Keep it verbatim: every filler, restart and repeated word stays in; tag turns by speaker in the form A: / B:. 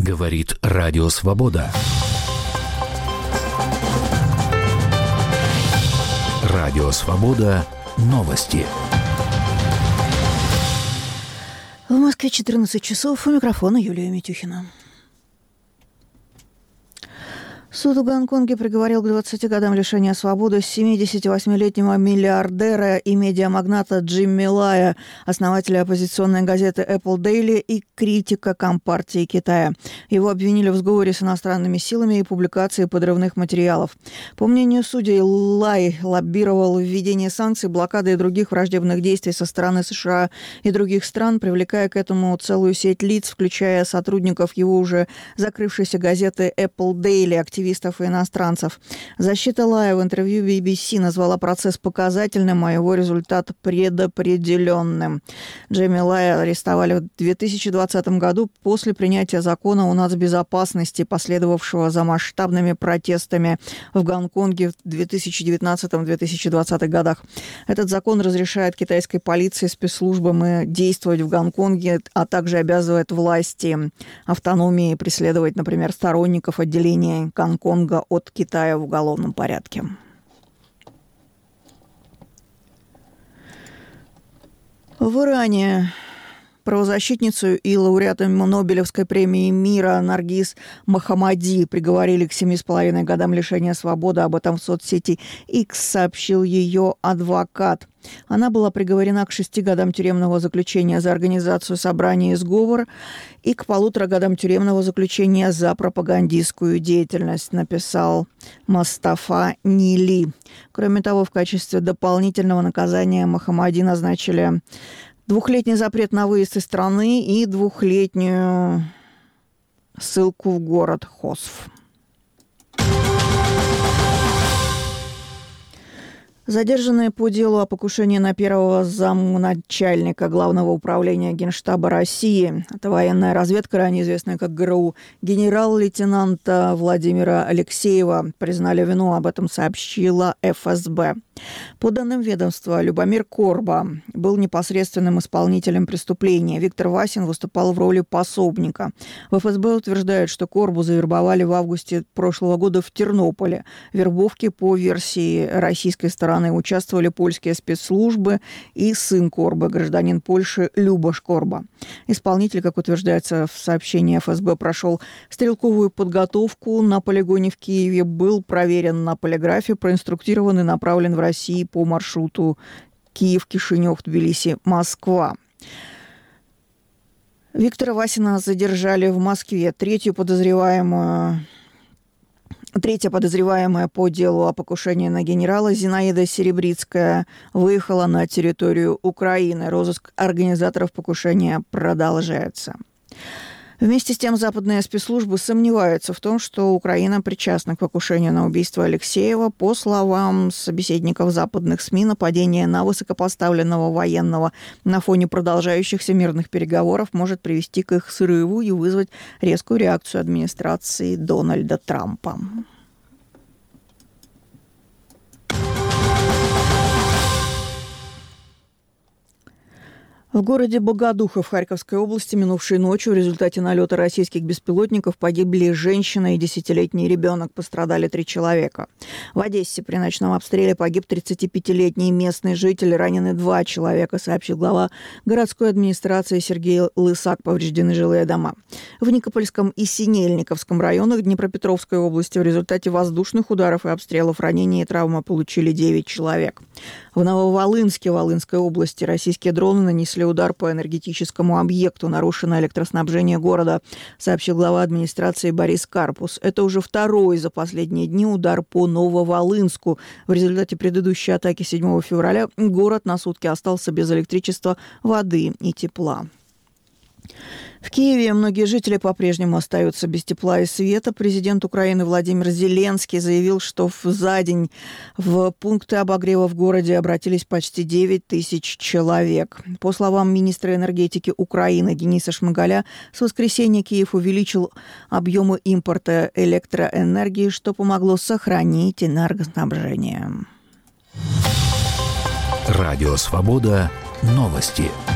A: Говорит Радио Свобода. Радио Свобода. Новости.
B: В Москве четырнадцать часов. У микрофона Юлия Митюхина. Суд в Гонконге приговорил к двадцати годам лишения свободы семидесятивосьмилетнего миллиардера и медиамагната Джимми Лая, основателя оппозиционной газеты Apple Daily и критика Компартии Китая. Его обвинили в сговоре с иностранными силами и публикации подрывных материалов. По мнению судей, Лай лоббировал введение санкций, блокады и других враждебных действий со стороны США и других стран, привлекая к этому целую сеть лиц, включая сотрудников его уже закрывшейся газеты Apple Daily, активистов и иностранцев. Защита Лая в интервью би би си назвала процесс показательным, а его результат предопределенным. Джимми Лая арестовали в две тысячи двадцатом году после принятия закона о нацбезопасности, последовавшего за масштабными протестами в Гонконге в две тысячи девятнадцатом - две тысячи двадцатых годах. Этот закон разрешает китайской полиции, спецслужбам и действовать в Гонконге, а также обязывает власти автономии преследовать, например, сторонников отделения Гонконга от Китая в уголовном порядке. В Иране правозащитницу и лауреата Нобелевской премии мира Наргиз Мохаммади приговорили к семи с половиной годам лишения свободы. Об этом в соцсети X сообщил ее адвокат. Она была приговорена к шести годам тюремного заключения за организацию собрания и сговор и к полутора годам тюремного заключения за пропагандистскую деятельность, написал Мустафа Нили. Кроме того, в качестве дополнительного наказания Мохаммади назначили двухлетний запрет на выезд из страны и двухлетнюю ссылку в город Хосф. Задержанные по делу о покушении на первого замначальника Главного управления Генштаба России, это военная разведка, ранее известная как ГРУ, генерал-лейтенанта Владимира Алексеева, признали вину, об этом сообщила эф эс бэ. По данным ведомства, Любомир Корба был непосредственным исполнителем преступления. Виктор Васин выступал в роли пособника. В эф эс бэ утверждают, что Корбу завербовали в августе прошлого года в Тернополе. В вербовке, по версии российской стороны, участвовали польские спецслужбы и сын Корбы, гражданин Польши Любош Корба. Исполнитель, как утверждается в сообщении эф эс бэ, прошел стрелковую подготовку на полигоне в Киеве, был проверен на полиграфе, проинструктирован и направлен в Россию по маршруту Киев, Кишинев, Тбилиси, Москва. Виктора Васина задержали в Москве. Третью подозреваемую... Третья подозреваемая по делу о покушении на генерала Зинаида Серебрицкая выехала на территорию Украины. Розыск организаторов покушения продолжается. Вместе с тем, западные спецслужбы сомневаются в том, что Украина причастна к покушению на убийство Алексеева. По словам собеседников западных СМИ, нападение на высокопоставленного военного на фоне продолжающихся мирных переговоров может привести к их срыву и вызвать резкую реакцию администрации Дональда Трампа. В городе Богодухов Харьковской области минувшей ночью в результате налета российских беспилотников погибли женщина и десятилетний ребенок. Пострадали три человека. В Одессе при ночном обстреле погиб тридцатипятилетний местный житель. Ранены два человека, сообщил глава городской администрации Сергей Лысак. Повреждены жилые дома. В Никопольском и Синельниковском районах Днепропетровской области в результате воздушных ударов и обстрелов ранения и травмы получили девять человек. В Нововолынске Волынской области российские дроны нанесли удар по энергетическому объекту. Нарушено электроснабжение города, сообщил глава администрации Борис Карпус. Это уже второй за последние дни удар по Нововолынску. В результате предыдущей атаки седьмого февраля город на сутки остался без электричества, воды и тепла. В Киеве многие жители по-прежнему остаются без тепла и света. Президент Украины Владимир Зеленский заявил, что за день в пункты обогрева в городе обратились почти девять тысяч человек. По словам министра энергетики Украины Дениса Шмыгаля, с воскресенья Киев увеличил объемы импорта электроэнергии, что помогло сохранить энергоснабжение.
A: Радио Свобода. Новости.